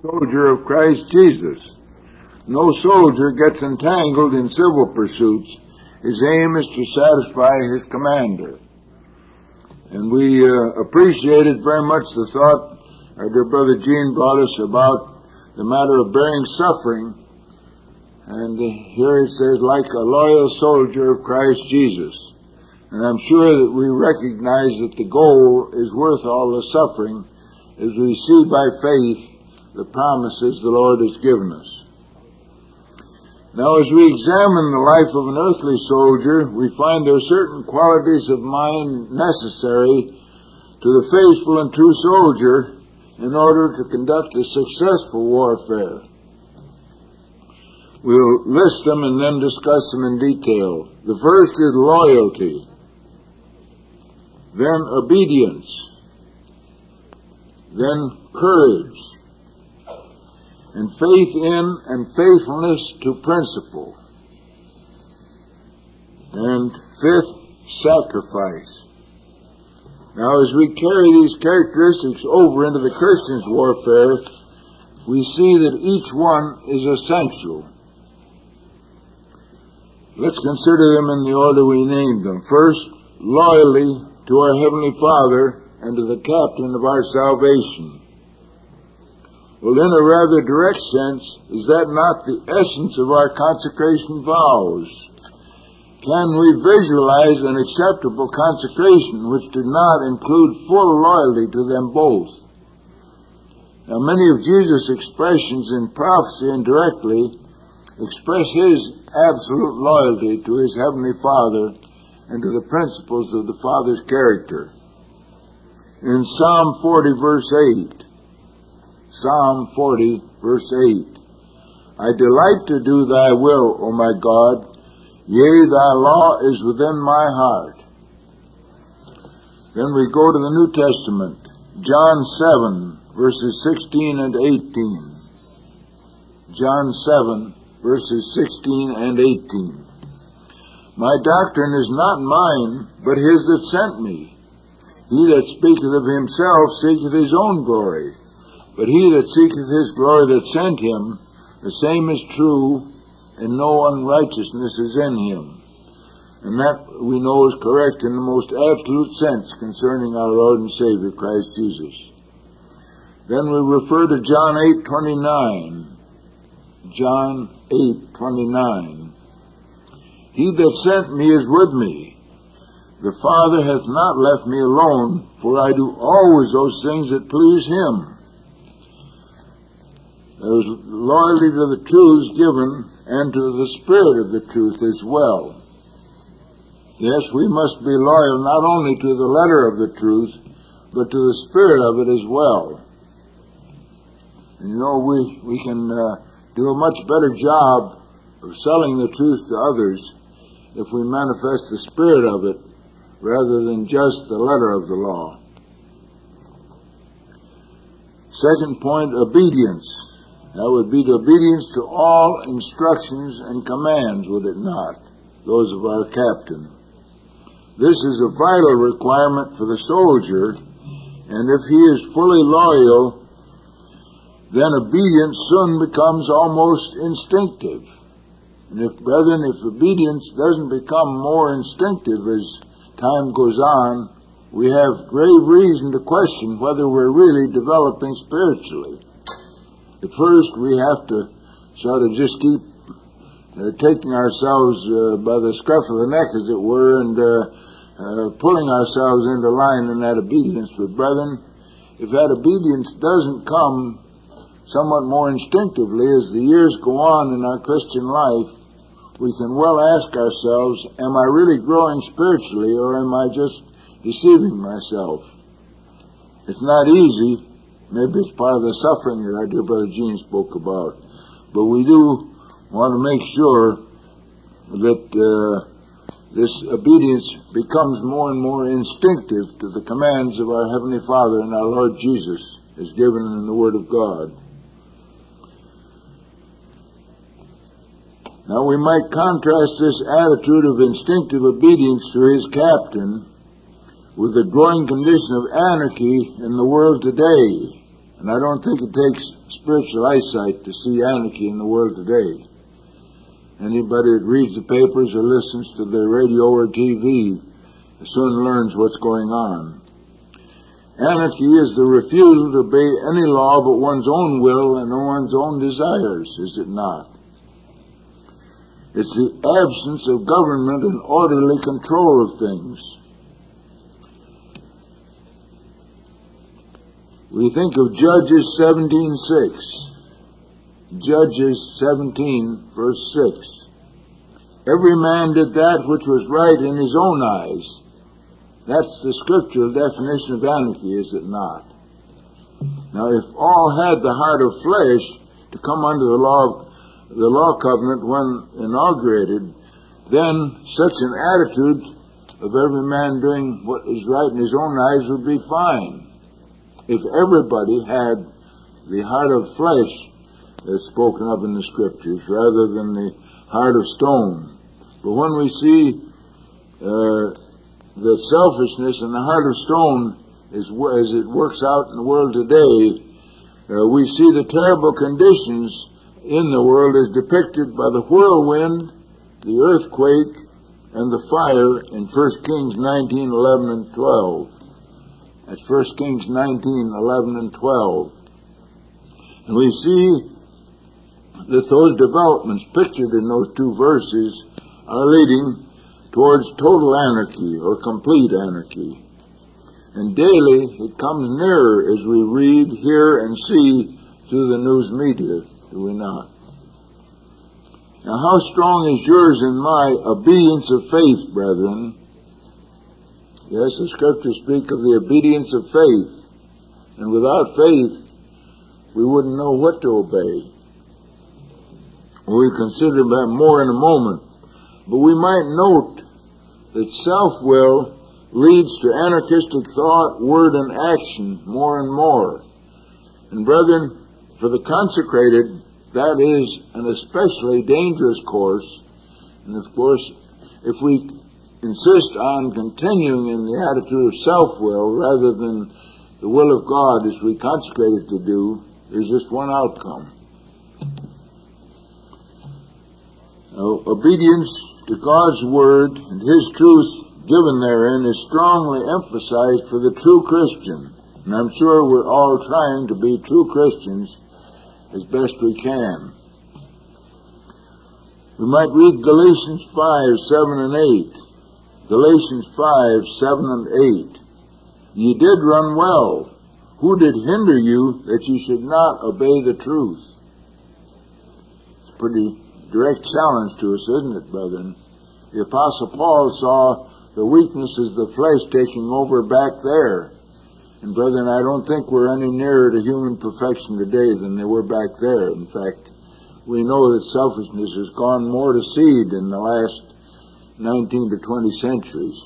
soldier of Christ Jesus. No soldier gets entangled in civil pursuits. His aim is to satisfy his commander. And we appreciated very much the thought our dear Brother Gene brought us about the matter of bearing suffering. And here it says, like a loyal soldier of Christ Jesus. And I'm sure that we recognize that the goal is worth all the suffering as we see by faith the promises the Lord has given us. Now, as we examine the life of an earthly soldier, we find there are certain qualities of mind necessary to the faithful and true soldier in order to conduct a successful warfare. We'll list them and then discuss them in detail. The first is loyalty, then obedience, then courage, and faith in and faithfulness to principle. And fifth, sacrifice. Now, as we carry these characteristics over into the Christian's warfare, we see that each one is essential. Let's consider them in the order we named them. First, loyalty to our Heavenly Father and to the captain of our salvation. Well, in a rather direct sense, is that not the essence of our consecration vows? Can we visualize an acceptable consecration which did not include full loyalty to them both? Now, many of Jesus' expressions in prophecy indirectly express his absolute loyalty to his Heavenly Father and to the principles of the Father's character. In Psalm 40, verse 8, Psalm 40, verse 8, I delight to do thy will, O my God, yea, thy law is within my heart. Then we go to the New Testament, John 7, verses 16 and 18. John 7, verses 16 and 18. My doctrine is not mine, but his that sent me. He that speaketh of himself seeketh his own glory. But he that seeketh his glory that sent him, the same is true, and no unrighteousness is in him. And that we know is correct in the most absolute sense concerning our Lord and Savior, Christ Jesus. Then we refer to John 8:29. John 8:29. He that sent me is with me. The Father hath not left me alone, for I do always those things that please him. There was loyalty to the truths given and to the spirit of the truth as well. Yes, we must be loyal not only to the letter of the truth, but to the spirit of it as well. And you know, we can do a much better job of selling the truth to others if we manifest the spirit of it rather than just the letter of the law. Second point, obedience. That would be the obedience to all instructions and commands, would it not? Those of our captain. This is a vital requirement for the soldier, and if he is fully loyal, then obedience soon becomes almost instinctive. And if obedience doesn't become more instinctive as time goes on, we have grave reason to question whether we're really developing spiritually. At first, we have to sort of just keep taking ourselves by the scruff of the neck, as it were, and pulling ourselves into line in that obedience. But brethren, if that obedience doesn't come somewhat more instinctively as the years go on in our Christian life, we can well ask ourselves, am I really growing spiritually, or am I just deceiving myself? It's not easy. Maybe it's part of the suffering that our dear Brother Gene spoke about. But we do want to make sure that this obedience becomes more and more instinctive to the commands of our Heavenly Father and our Lord Jesus as given in the Word of God. Now we might contrast this attitude of instinctive obedience to his captain with the growing condition of anarchy in the world today. And I don't think it takes spiritual eyesight to see anarchy in the world today. Anybody that reads the papers or listens to the radio or TV soon learns what's going on. Anarchy is the refusal to obey any law but one's own will and one's own desires, is it not? It's the absence of government and orderly control of things. We think of Judges 17:6. Judges 17, verse 6. Every man did that which was right in his own eyes. That's the scriptural definition of anarchy, is it not? Now, if all had the heart of flesh to come under the law covenant when inaugurated, then such an attitude of every man doing what is right in his own eyes would be fine. If everybody had the heart of flesh as spoken of in the scriptures rather than the heart of stone. But when we see that selfishness in the heart of stone as it works out in the world today, we see the terrible conditions in the world as depicted by the whirlwind, the earthquake, and the fire in 1 Kings 19:11 and 12. That's 1 Kings 19:11 and 12. And we see that those developments pictured in those two verses are leading towards total anarchy or complete anarchy. And daily it comes nearer as we read, hear, and see through the news media, do we not? Now, how strong is yours and my obedience of faith, brethren? Yes, the scriptures speak of the obedience of faith. And without faith, we wouldn't know what to obey. We'll consider that more in a moment. But we might note that self-will leads to anarchistic thought, word, and action more and more. And brethren, for the consecrated, that is an especially dangerous course. And of course, if we insist on continuing in the attitude of self-will rather than the will of God as we consecrated to do, there's just one outcome. Now, obedience to God's Word and His truth given therein is strongly emphasized for the true Christian. And I'm sure we're all trying to be true Christians as best we can. We might read Galatians 5:7 and 8. Galatians 5:7 and 8. Ye did run well. Who did hinder you that you should not obey the truth? It's a pretty direct challenge to us, isn't it, brethren? The Apostle Paul saw the weaknesses of the flesh taking over back there. And brethren, I don't think we're any nearer to human perfection today than they were back there. In fact, we know that selfishness has gone more to seed in the last 19 to 20 centuries.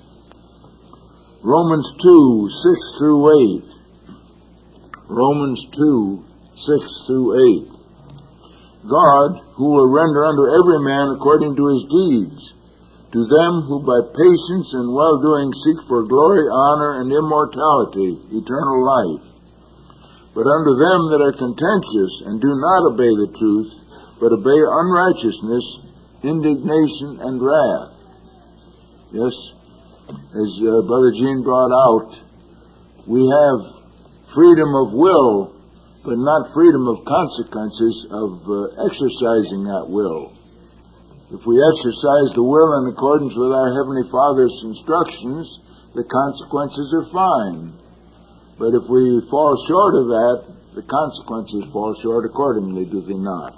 Romans 2:6 through 8. Romans 2:6 through 8. God, who will render unto every man according to his deeds, to them who by patience and well-doing seek for glory, honor, and immortality, eternal life. But unto them that are contentious and do not obey the truth, but obey unrighteousness, indignation, and wrath. Yes, as Brother Gene brought out, we have freedom of will, but not freedom of consequences of exercising that will. If we exercise the will in accordance with our Heavenly Father's instructions, the consequences are fine. But if we fall short of that, the consequences fall short accordingly, do they not?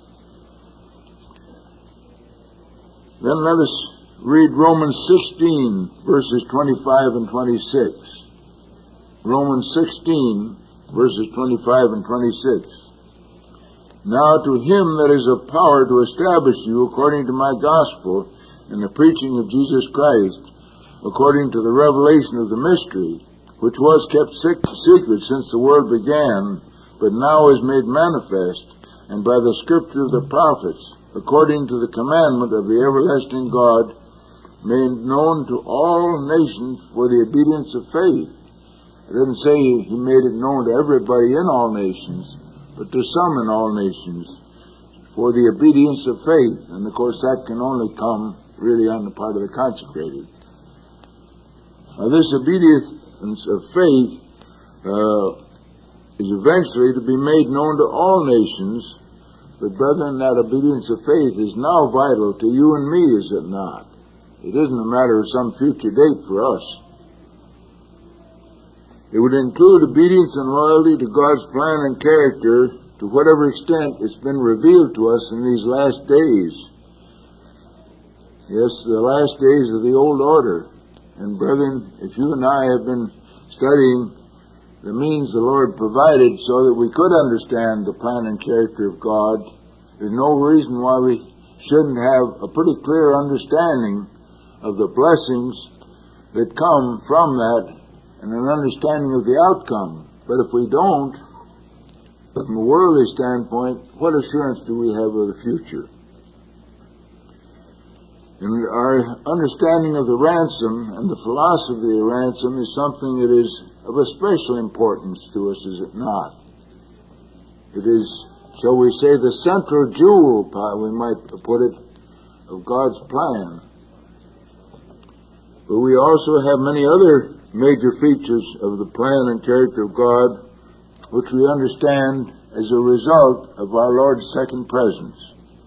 Then let us read Romans 16, verses 25 and 26. Romans 16, verses 25 and 26. Now to him that is of power to establish you according to my gospel and the preaching of Jesus Christ, according to the revelation of the mystery, which was kept secret since the world began, but now is made manifest, and by the scripture of the prophets, according to the commandment of the everlasting God, made known to all nations for the obedience of faith. It didn't say he made it known to everybody in all nations, but to some in all nations, for the obedience of faith. And of course that can only come really on the part of the consecrated. Now this obedience of faith is eventually to be made known to all nations. But brethren, that obedience of faith is now vital to you and me, is it not? It isn't a matter of some future date for us. It would include obedience and loyalty to God's plan and character to whatever extent it's been revealed to us in these last days. Yes, the last days of the old order. And brethren, if you and I have been studying the means the Lord provided so that we could understand the plan and character of God, there's no reason why we shouldn't have a pretty clear understanding of the blessings that come from that and an understanding of the outcome. But if we don't, from a worldly standpoint, what assurance do we have of the future? And our understanding of the ransom and the philosophy of the ransom is something that is of a special importance to us, is it not? It is, shall we say, the central jewel, we might put it, of God's plan. But we also have many other major features of the plan and character of God, which we understand as a result of our Lord's second presence.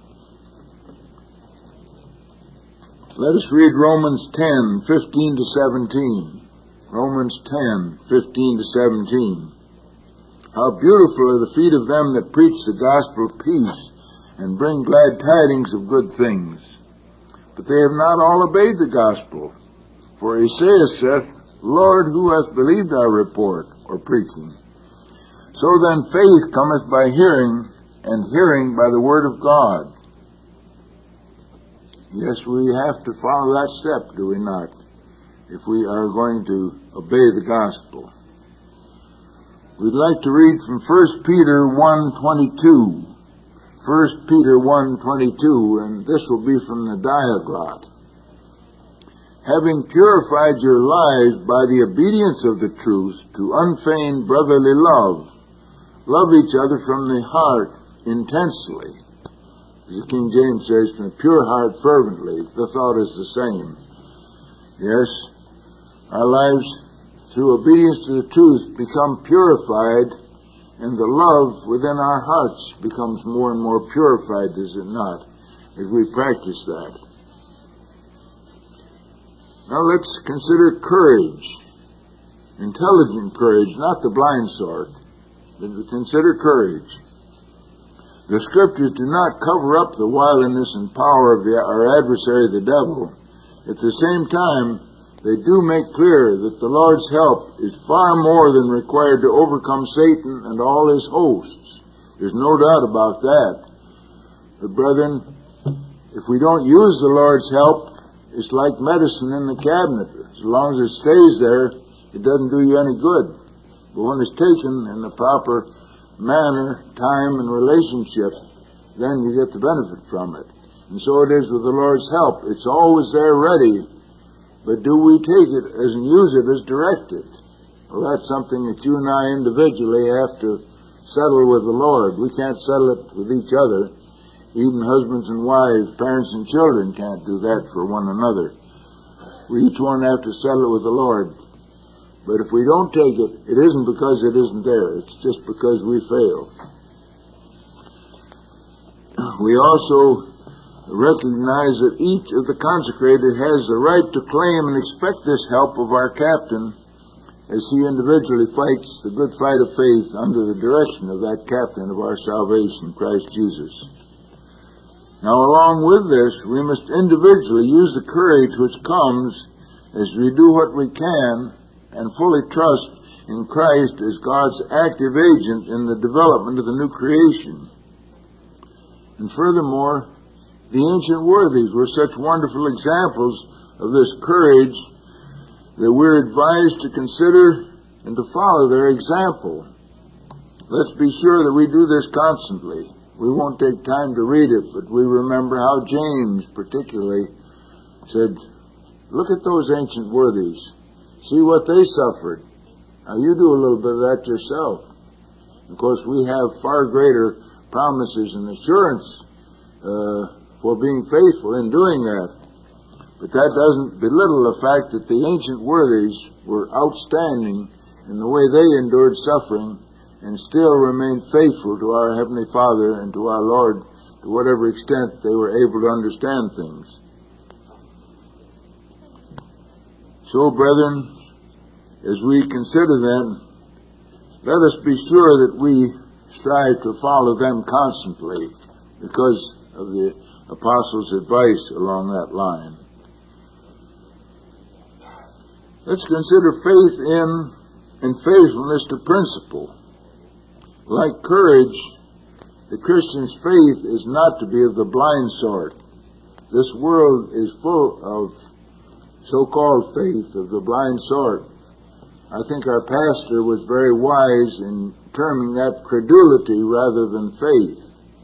Let us read Romans 10:15 to 17. Romans 10:15 to 17. How beautiful are the feet of them that preach the gospel of peace, and bring glad tidings of good things. But they have not all obeyed the gospel. For Isaiah saith, Lord, who hath believed our report, or preaching? So then faith cometh by hearing, and hearing by the word of God. Yes, we have to follow that step, do we not, if we are going to obey the gospel. We'd like to read from 1 Peter 1:22. 1 Peter 1:22, and this will be from the Diaglott. Having purified your lives by the obedience of the truth to unfeigned brotherly love, love each other from the heart intensely. As the King James says, from a pure heart fervently. The thought is the same. Yes, our lives through obedience to the truth become purified, and the love within our hearts becomes more and more purified, does it not, as we practice that. Now let's consider courage. Intelligent courage, not the blind sort, but consider courage. The Scriptures do not cover up the wiliness and power of our adversary, the devil. At the same time, they do make clear that the Lord's help is far more than required to overcome Satan and all his hosts. There's no doubt about that. But brethren, if we don't use the Lord's help, it's like medicine in the cabinet. As long as it stays there, it doesn't do you any good. But when it's taken in the proper manner, time, and relationship, then you get the benefit from it. And so it is with the Lord's help. It's always there ready, but do we take it and use it as directed? Well, that's something that you and I individually have to settle with the Lord. We can't settle it with each other. Even husbands and wives, parents and children can't do that for one another. We each one have to settle it with the Lord. But if we don't take it, it isn't because it isn't there. It's just because we fail. We also recognize that each of the consecrated has the right to claim and expect this help of our captain as he individually fights the good fight of faith under the direction of that captain of our salvation, Christ Jesus. Now, along with this, we must individually use the courage which comes as we do what we can and fully trust in Christ as God's active agent in the development of the new creation. And furthermore, the ancient worthies were such wonderful examples of this courage that we're advised to consider and to follow their example. Let's be sure that we do this constantly. We won't take time to read it, but we remember how James particularly said, look at those ancient worthies. See what they suffered. Now, you do a little bit of that yourself. Of course, we have far greater promises and assurance for being faithful in doing that. But that doesn't belittle the fact that the ancient worthies were outstanding in the way they endured suffering and still remained faithful to our Heavenly Father and to our Lord to whatever extent they were able to understand things. So, brethren, as we consider them, let us be sure that we strive to follow them constantly because of the Apostles' advice along that line. Let's consider faith in and faithfulness to principle. Like courage, the Christian's faith is not to be of the blind sort. This world is full of so-called faith of the blind sort. I think our pastor was very wise in terming that credulity rather than faith.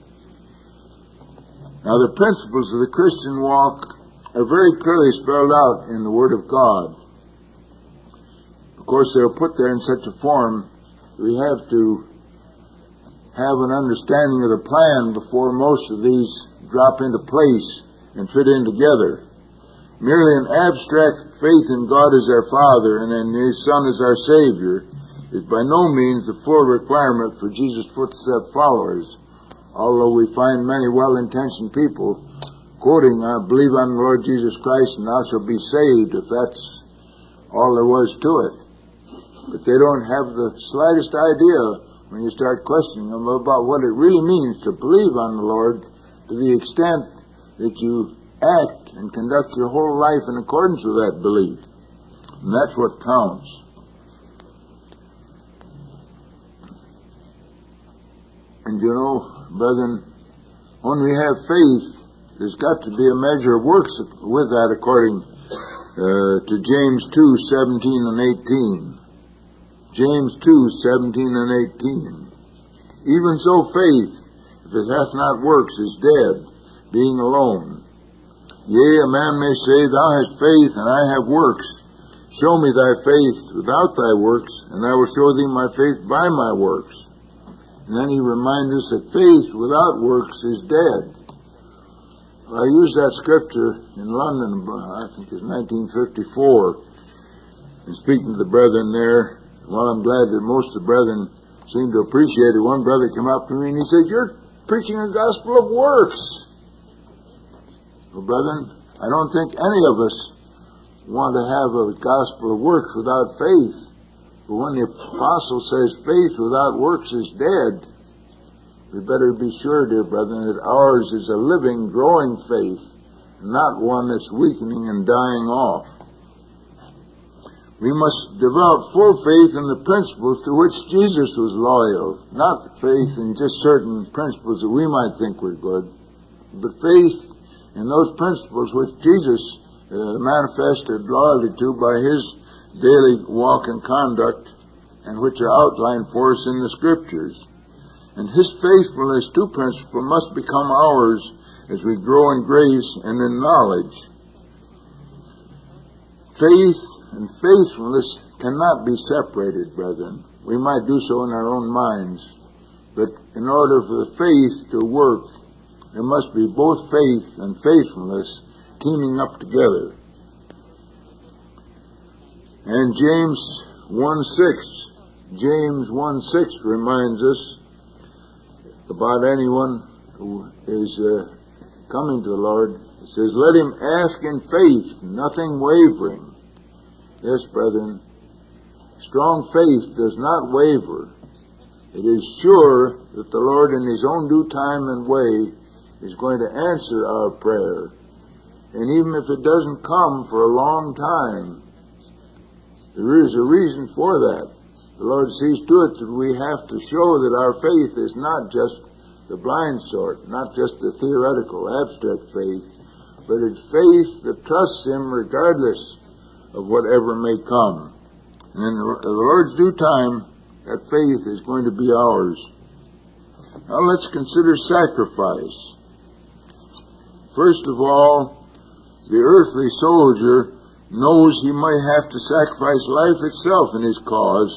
Now, the principles of the Christian walk are very clearly spelled out in the Word of God. Of course, they're put there in such a form we have to have an understanding of the plan before most of these drop into place and fit in together. Merely an abstract faith in God as our Father and in His Son as our Savior is by no means the full requirement for Jesus' footstep followers, although we find many well-intentioned people quoting, "I believe on the Lord Jesus Christ and thou shalt be saved," if that's all there was to it. But they don't have the slightest idea when you start questioning them about what it really means to believe on the Lord to the extent that you act and conduct your whole life in accordance with that belief. And that's what counts. And you know, brethren, when we have faith, there's got to be a measure of works with that according to James 2:17 and 18. James 2:17 and 18. Even so faith, if it hath not works, is dead, being alone. Yea, a man may say, Thou hast faith, and I have works. Show me thy faith without thy works, and I will show thee my faith by my works. And then he reminds us that faith without works is dead. I used that scripture in London, I think it's 1954, and speaking to the brethren there. Well, I'm glad that most of the brethren seem to appreciate it. One brother came up to me and he said, "You're preaching a gospel of works." Well, brethren, I don't think any of us want to have a gospel of works without faith. But when the apostle says faith without works is dead, we better be sure, dear brethren, that ours is a living, growing faith, not one that's weakening and dying off. We must develop full faith in the principles to which Jesus was loyal, not faith in just certain principles that we might think were good, but faith in those principles which Jesus manifested loyalty to by His daily walk and conduct, and which are outlined for us in the Scriptures. And His faithfulness to principle must become ours as we grow in grace and in knowledge. Faith and faithfulness cannot be separated, brethren. We might do so in our own minds, but in order for the faith to work, there must be both faith and faithfulness teaming up together. And James 1:6 reminds us about anyone who is coming to the Lord. It says, "Let him ask in faith, nothing wavering." Yes, brethren, strong faith does not waver. It is sure that the Lord in His own due time and way is going to answer our prayer. And even if it doesn't come for a long time, there is a reason for that. The Lord sees to it that we have to show that our faith is not just the blind sort, not just the theoretical, abstract faith, but it's faith that trusts Him regardless of whatever may come. And in the Lord's due time, that faith is going to be ours. Now let's consider sacrifice. First of all, the earthly soldier knows he might have to sacrifice life itself in his cause,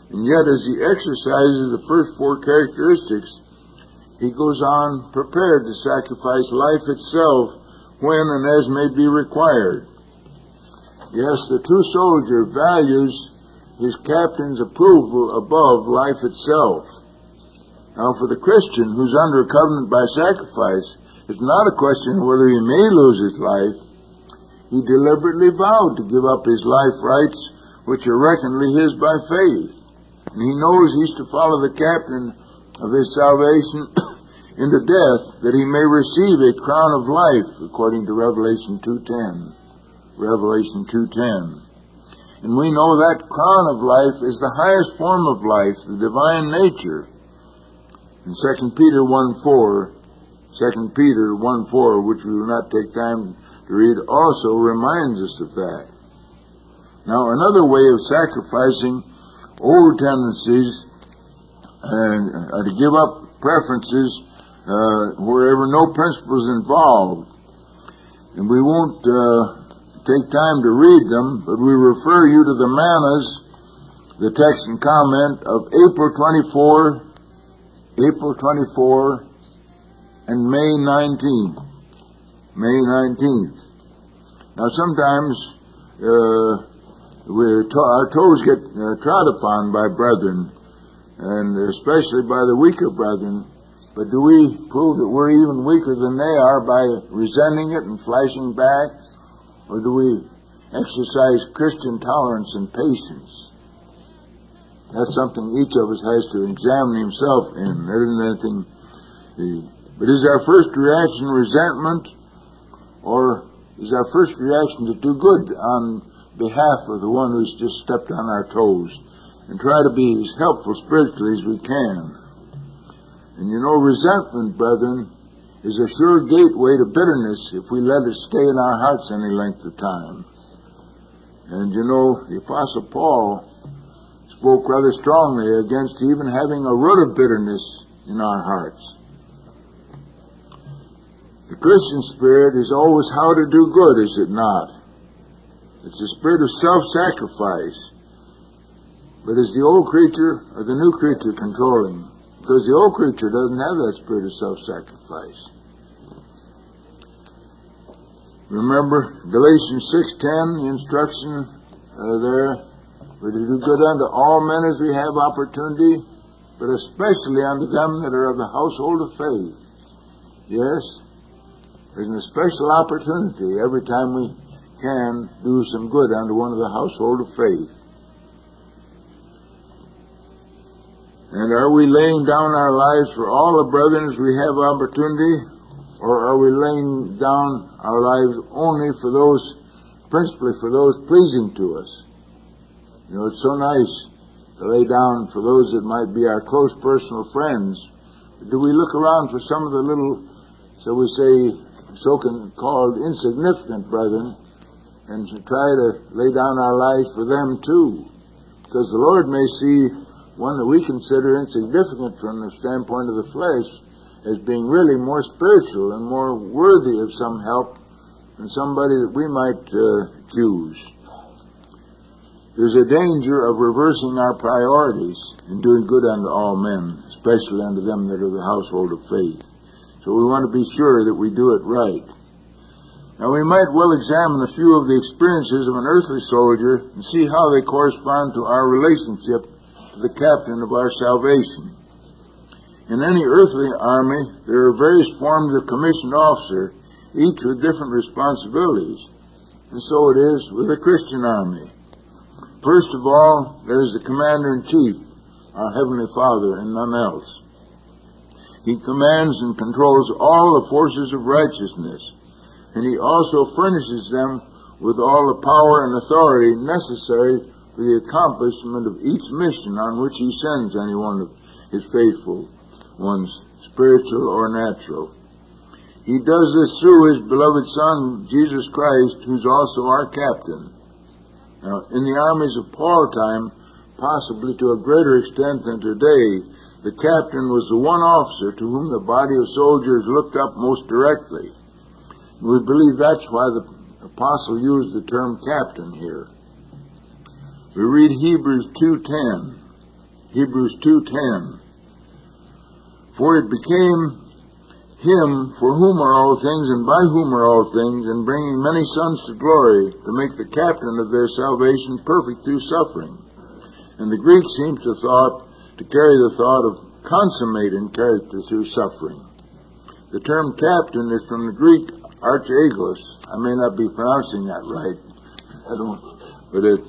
And yet, as he exercises the first four characteristics, he goes on prepared to sacrifice life itself when and as may be required. Yes, the true soldier values his captain's approval above life itself. Now, for the Christian who's under a covenant by sacrifice, it's not a question of whether he may lose his life. He deliberately vowed to give up his life rights, which are reckonedly his by faith. And he knows he's to follow the captain of his salvation into death, that he may receive a crown of life, according to Revelation 2:10. Revelation 2:10. And we know that crown of life is the highest form of life, the divine nature. In 2 Peter 1:4, 2 Peter 1:4, which we will not take time to read, also reminds us of that. Now, another way of sacrificing old tendencies and to give up preferences wherever no principles involved. And we won't take time to read them, but we refer you to the mannas, the text and comment of April 24, and May 19th. May 19th. Now, sometimes our toes get trod upon by brethren, and especially by the weaker brethren. But do we prove that we're even weaker than they are by resenting it and flashing back? Or do we exercise Christian tolerance and patience? That's something each of us has to examine himself in. There isn't anything. But is our first reaction resentment, or is our first reaction to do good on behalf of the one who's just stepped on our toes, and try to be as helpful spiritually as we can? And you know, resentment, brethren, is a sure gateway to bitterness if we let it stay in our hearts any length of time. And you know, the Apostle Paul spoke rather strongly against even having a root of bitterness in our hearts. The Christian spirit is always how to do good, is it not? It's a spirit of self-sacrifice. But is the old creature or the new creature controlling? Because the old creature doesn't have that spirit of self-sacrifice. Remember Galatians 6:10, the instruction there, we're to do good unto all men as we have opportunity, but especially unto them that are of the household of faith. Yes, there's an especial opportunity every time we can do some good unto one of the household of faith. And are we laying down our lives for all the brethren as we have opportunity, or are we laying down our lives only for those, principally for those pleasing to us? You know, it's so nice to lay down for those that might be our close personal friends. But do we look around for some of the little, shall we say, so-called insignificant brethren, and to try to lay down our lives for them too? Because the Lord may see one that we consider insignificant from the standpoint of the flesh as being really more spiritual and more worthy of some help than somebody that we might choose. There's a danger of reversing our priorities and doing good unto all men, especially unto them that are the household of faith. So we want to be sure that we do it right. Now, we might well examine a few of the experiences of an earthly soldier and see how they correspond to our relationship to the captain of our salvation. In any earthly army, there are various forms of commissioned officer, each with different responsibilities. And so it is with the Christian army. First of all, there is the commander-in-chief, our Heavenly Father, and none else. He commands and controls all the forces of righteousness, and He also furnishes them with all the power and authority necessary for the accomplishment of each mission on which He sends any one of His faithful ones, spiritual or natural. He does this through His beloved Son, Jesus Christ, who's also our captain. Now, in the armies of Paul's time, possibly to a greater extent than today, the captain was the one officer to whom the body of soldiers looked up most directly. We believe that's why the apostle used the term captain here. We read Hebrews 2:10. Hebrews 2:10. For it became him for whom are all things, and by whom are all things, and bringing many sons to glory, to make the captain of their salvation perfect through suffering. And the Greek seems to carry the thought of consummating character through suffering. The term captain is from the Greek archagos. I may not be pronouncing that right, but it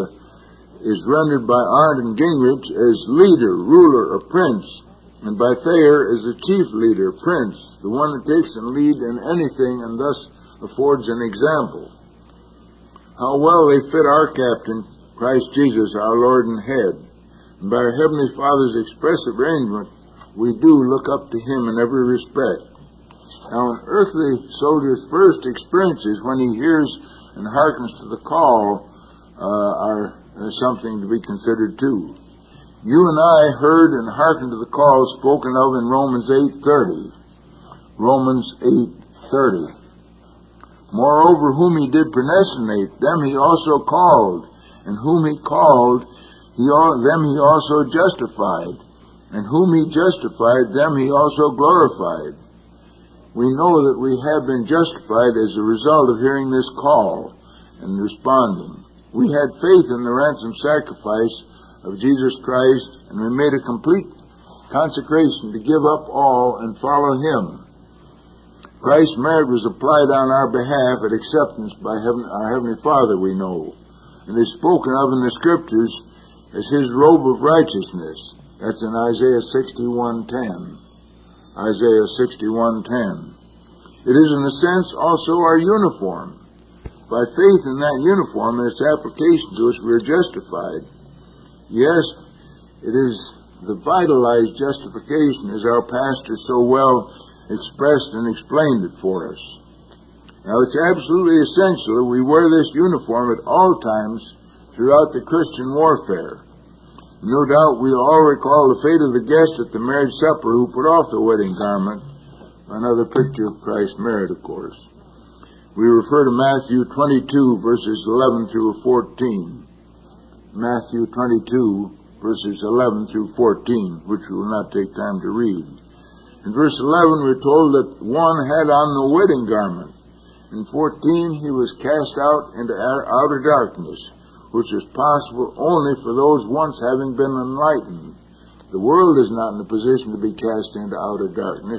is rendered by Arndt and Gingrich as leader, ruler, or prince, and by Thayer as the chief leader, prince, the one that takes and lead in anything and thus affords an example. How well they fit our captain, Christ Jesus, our Lord and head. And by our Heavenly Father's expressive arrangement, we do look up to him in every respect. Now, an earthly soldier's first experiences when he hears and hearkens to the call are something to be considered too. You and I heard and hearkened to the call spoken of in Romans 8:30. Romans 8:30. Moreover, whom he did predestinate, them he also called, and whom he called, them he also justified, and whom he justified, them he also glorified. We know that we have been justified as a result of hearing this call and responding. We had faith in the ransom sacrifice of Jesus Christ, and we made a complete consecration to give up all and follow him. Christ's merit was applied on our behalf at acceptance by our Heavenly Father, we know, and is spoken of in the Scriptures as his robe of righteousness. That's in Isaiah 61:10. Isaiah 61:10. It is in a sense also our uniform. By faith in that uniform and its application to us, we are justified. Yes, it is the vitalized justification, as our pastor so well expressed and explained it for us. Now, it's absolutely essential that we wear this uniform at all times throughout the Christian warfare. No doubt we all recall the fate of the guest at the marriage supper who put off the wedding garment. Another picture of Christ's merit, of course. We refer to Matthew 22, verses 11 through 14. Matthew 22, verses 11 through 14, which we will not take time to read. In verse 11, we're told that one had on the wedding garment. In 14, he was cast out into outer darkness, which is possible only for those once having been enlightened. The world is not in a position to be cast into outer darkness.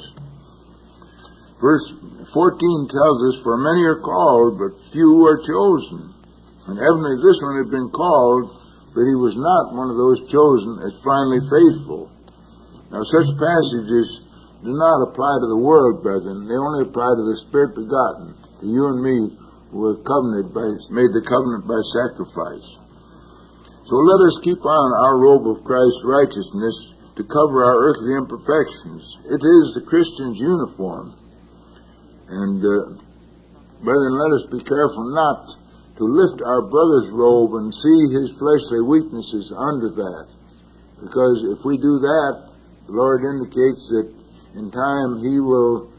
Verse 14 tells us, for many are called, but few are chosen. And evidently this one had been called, but he was not one of those chosen as finally faithful. Now, such passages do not apply to the world, brethren. They only apply to the Spirit begotten, to you and me who were made the covenant by sacrifice. So let us keep on our robe of Christ's righteousness to cover our earthly imperfections. It is the Christian's uniform. And, brethren, let us be careful not to lift our brother's robe and see his fleshly weaknesses under that. Because if we do that, the Lord indicates that in time he will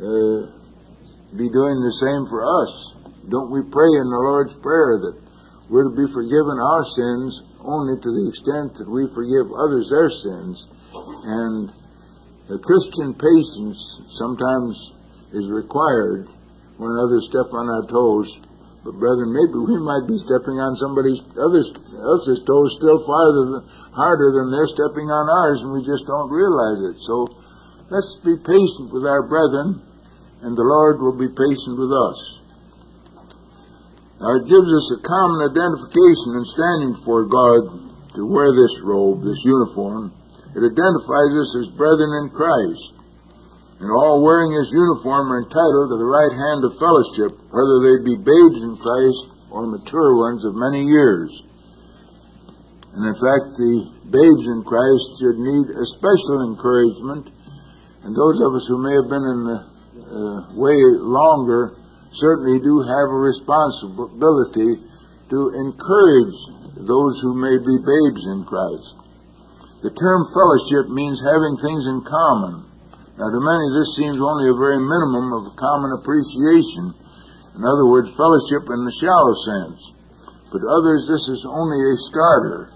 be doing the same for us. Don't we pray in the Lord's Prayer that we're to be forgiven our sins only to the extent that we forgive others their sins? And the Christian patience sometimes is required when others step on our toes. But brethren, maybe we might be stepping on somebody else's toes still harder than they're stepping on ours, and we just don't realize it. So let's be patient with our brethren, and the Lord will be patient with us. Now, it gives us a common identification in standing before God to wear this robe, this uniform. It identifies us as brethren in Christ. And all wearing his uniform are entitled to the right hand of fellowship, whether they be babes in Christ or mature ones of many years. And in fact, the babes in Christ should need a special encouragement, and those of us who may have been in the way longer certainly do have a responsibility to encourage those who may be babes in Christ. The term fellowship means having things in common. Now, to many, this seems only a very minimum of common appreciation. In other words, fellowship in the shallow sense. But to others, this is only a starter.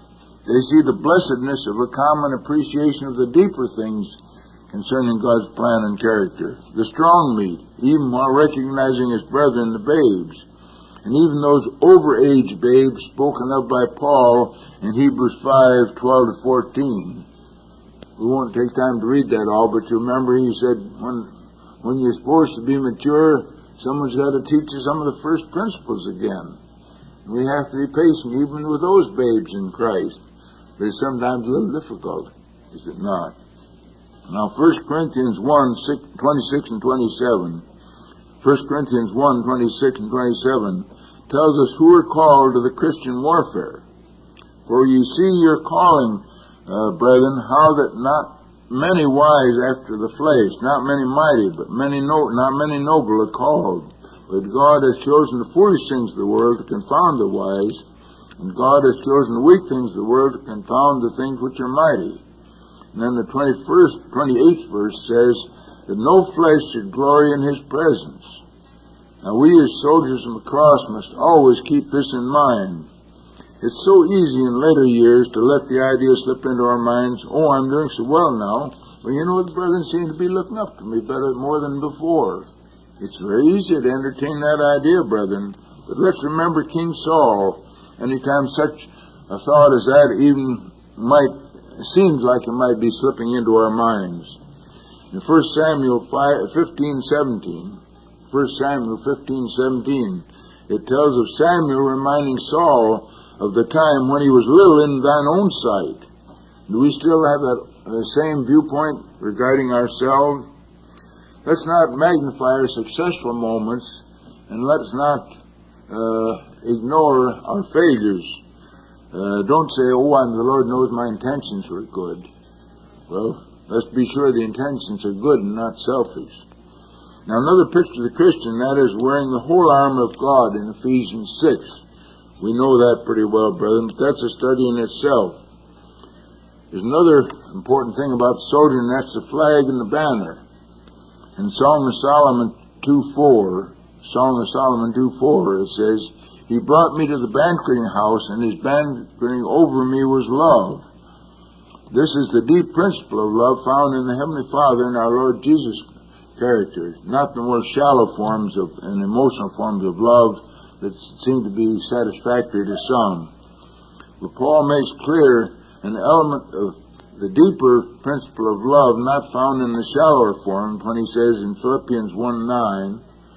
They see the blessedness of a common appreciation of the deeper things concerning God's plan and character. The strong meat, even while recognizing his brethren, the babes, and even those over-age babes spoken of by Paul in Hebrews 5:12 to 14. We won't take time to read that all, but you remember he said, when you're supposed to be mature, someone's got to teach you some of the first principles again. We have to be patient even with those babes in Christ. But it's sometimes a little difficult, is it not? Now, 1 Corinthians 1:26 and 27. 1 Corinthians 1:26 and 27 tells us who are called to the Christian warfare. For you see your calling, brethren, how that not many wise after the flesh, not many mighty, but not many noble are called. But God has chosen the foolish things of the world to confound the wise, and God has chosen the weak things of the world to confound the things which are mighty. And then the 28th verse says that no flesh should glory in his presence. Now we as soldiers of the cross must always keep this in mind. It's so easy in later years to let the idea slip into our minds, oh, I'm doing so well now. Well, you know, the brethren seem to be looking up to me better, more than before. It's very easy to entertain that idea, brethren. But let's remember King Saul. Anytime such a thought as that even seems like it might be slipping into our minds. In 1 Samuel 15:17, 1 Samuel 15:17, it tells of Samuel reminding Saul of the time when he was little in thine own sight. Do we still have that same viewpoint regarding ourselves? Let's not magnify our successful moments, and let's not ignore our failures. Don't say, oh, the Lord knows my intentions were good. Well, let's be sure the intentions are good and not selfish. Now, another picture of the Christian, that is wearing the whole armor of God in Ephesians 6. We know that pretty well, brethren, but that's a study in itself. There's another important thing about the soldier, and that's the flag and the banner. In Song of Solomon 2:4, it says, he brought me to the banqueting house, and his banqueting over me was love. This is the deep principle of love found in the Heavenly Father and our Lord Jesus' character, not the more shallow forms and emotional forms of love that seem to be satisfactory to some. But Paul makes clear an element of the deeper principle of love not found in the shallower form when he says in Philippians 1:9,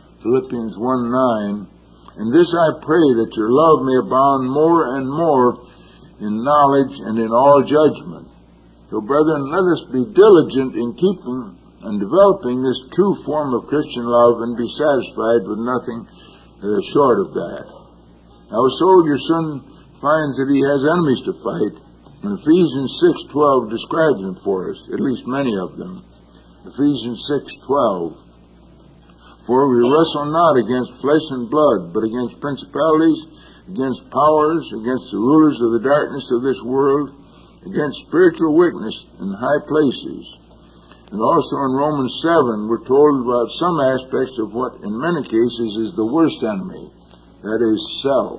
and this I pray that your love may abound more and more in knowledge and in all judgment. So, brethren, let us be diligent in keeping and developing this true form of Christian love and be satisfied with nothing short of that. Now, a soldier soon finds that he has enemies to fight, and Ephesians 6:12 describes them for us, at least many of them. Ephesians 6:12. For we wrestle not against flesh and blood, but against principalities, against powers, against the rulers of the darkness of this world, against spiritual wickedness in high places. And also in Romans 7, we're told about some aspects of what in many cases is the worst enemy, that is self.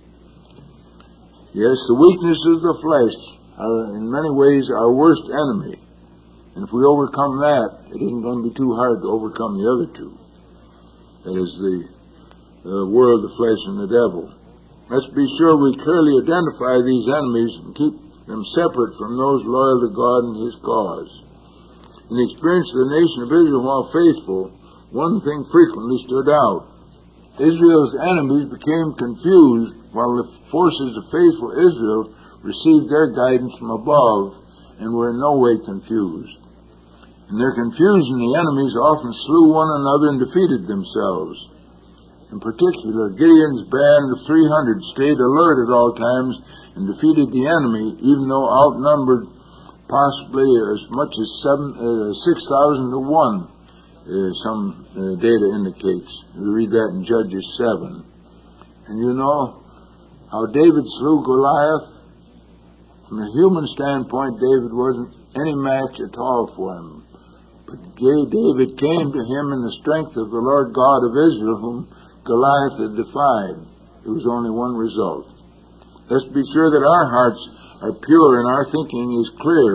Yes, the weaknesses of the flesh are in many ways our worst enemy. And if we overcome that, it isn't going to be too hard to overcome the other two. That is the world, the flesh, and the devil. Let's be sure we clearly identify these enemies and keep them separate from those loyal to God and His cause. In the experience of the nation of Israel while faithful, one thing frequently stood out. Israel's enemies became confused while the forces of faithful Israel received their guidance from above and were in no way confused. In their confusion, the enemies often slew one another and defeated themselves. In particular, Gideon's band of 300 stayed alert at all times and defeated the enemy, even though outnumbered possibly as much as 6,000 to 1, some data indicates. We read that in Judges 7. And you know how David slew Goliath? From a human standpoint, David wasn't any match at all for him. But David came to him in the strength of the Lord God of Israel, whom Goliath had defied. There was only one result. Let's be sure that our hearts are pure and our thinking is clear.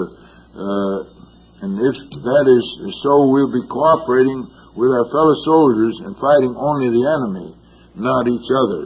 And if that is so, we'll be cooperating with our fellow soldiers and fighting only the enemy, not each other.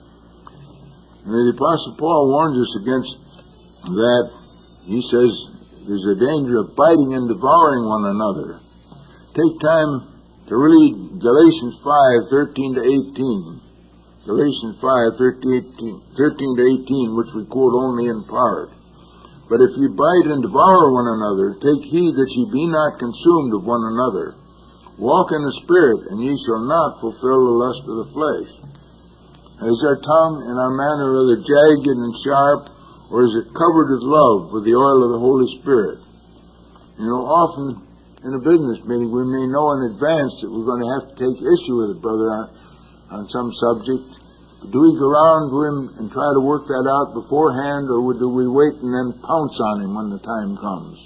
And the Apostle Paul warns us against that. He says there's a danger of biting and devouring one another. Take time to read Galatians 5:13 to 18. Galatians 5:13 to 18, which we quote only in part. But if ye bite and devour one another, take heed that ye be not consumed of one another. Walk in the Spirit, and ye shall not fulfill the lust of the flesh. Is our tongue and our manner rather jagged and sharp, or is it covered with love, with the oil of the Holy Spirit? You know, often in a business meeting, we may know in advance that we're going to have to take issue with a brother on some subject. Do we go around to him and try to work that out beforehand, or do we wait and then pounce on him when the time comes?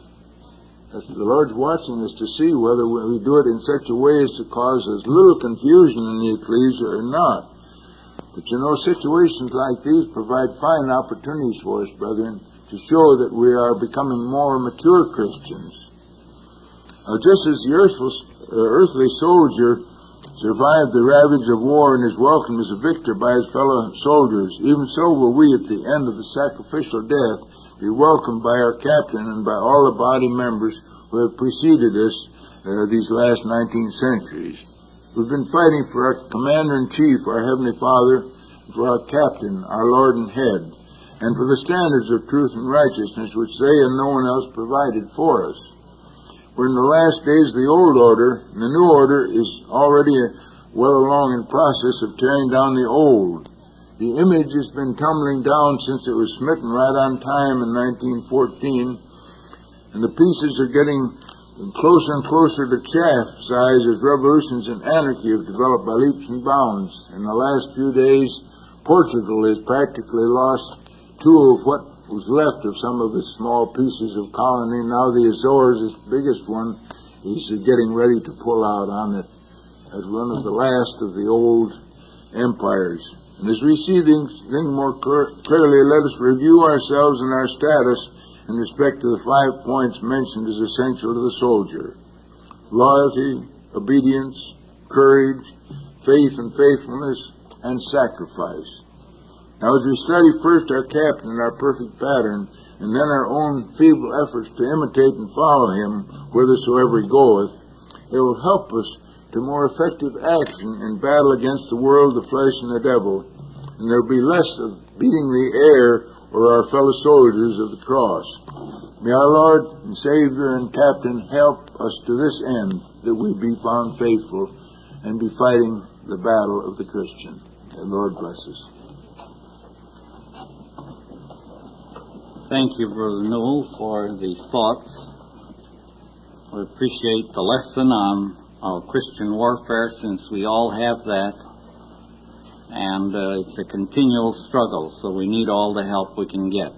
The Lord's watching us to see whether we do it in such a way as to cause as little confusion in the ecclesia or not. But you know, situations like these provide fine opportunities for us, brethren, to show that we are becoming more mature Christians. Just as the earthly soldier survived the ravage of war and is welcomed as a victor by his fellow soldiers, even so will we at the end of the sacrificial death be welcomed by our captain and by all the body members who have preceded us these last 19 centuries. We've been fighting for our Commander-in-Chief, our Heavenly Father, for our Captain, our Lord and Head, and for the standards of truth and righteousness which they and no one else provided for us. We're in the last days of the old order, and the new order is already well along in process of tearing down the old. The image has been tumbling down since it was smitten right on time in 1914, and the pieces are getting closer and closer to chaff size as revolutions and anarchy have developed by leaps and bounds. In the last few days, Portugal has practically lost two of what was left of some of the small pieces of colony. Now the Azores, its biggest one, is getting ready to pull out on it as one of the last of the old empires. And as we see things more clearly, let us review ourselves and our status in respect to the 5 points mentioned as essential to the soldier: loyalty, obedience, courage, faith and faithfulness, and sacrifice. Now, as we study first our captain and our perfect pattern, and then our own feeble efforts to imitate and follow him whithersoever he goeth, it will help us to more effective action in battle against the world, the flesh, and the devil, and there will be less of beating the air or our fellow soldiers of the cross. May our Lord and Savior and Captain help us to this end, that we be found faithful and be fighting the battle of the Christian. And Lord bless us. Thank you, Brother Newell, for the thoughts. We appreciate the lesson on our Christian warfare, since we all have that. And it's a continual struggle, so we need all the help we can get.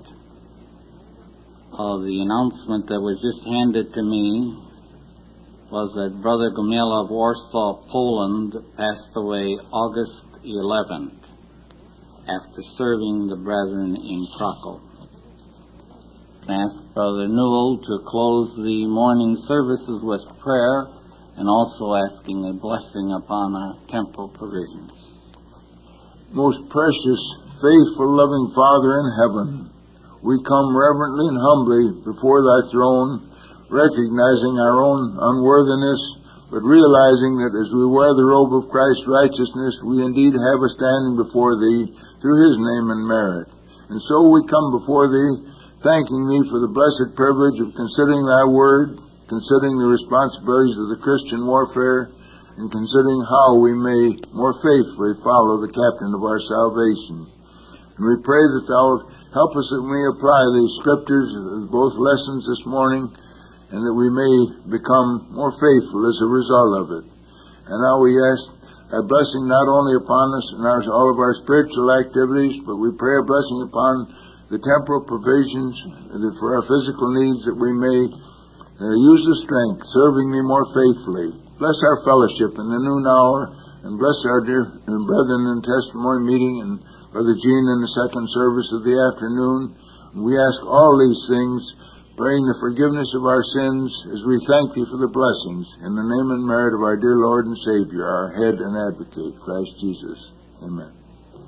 The announcement that was just handed to me was that Brother Gumiela of Warsaw, Poland, passed away August 11th after serving the brethren in Krakow. I ask Brother Newell to close the morning services with prayer, and also asking a blessing upon our temporal provisions. Most precious, faithful, loving Father in heaven, we come reverently and humbly before thy throne, recognizing our own unworthiness, but realizing that as we wear the robe of Christ's righteousness, we indeed have a standing before thee through his name and merit. And so we come before thee, thanking thee for the blessed privilege of considering thy word, considering the responsibilities of the Christian warfare, and considering how we may more faithfully follow the captain of our salvation. And we pray that thou wilt help us that we may apply these scriptures, both lessons this morning, and that we may become more faithful as a result of it. And now we ask a blessing not only upon us and all of our spiritual activities, but we pray a blessing upon the temporal provisions for our physical needs, that we may use the strength, serving thee more faithfully. Bless our fellowship in the noon hour, and bless our dear brethren in testimony meeting, and Brother Gene in the second service of the afternoon. And we ask all these things, praying the forgiveness of our sins as we thank Thee for the blessings. In the name and merit of our dear Lord and Savior, our head and advocate, Christ Jesus. Amen.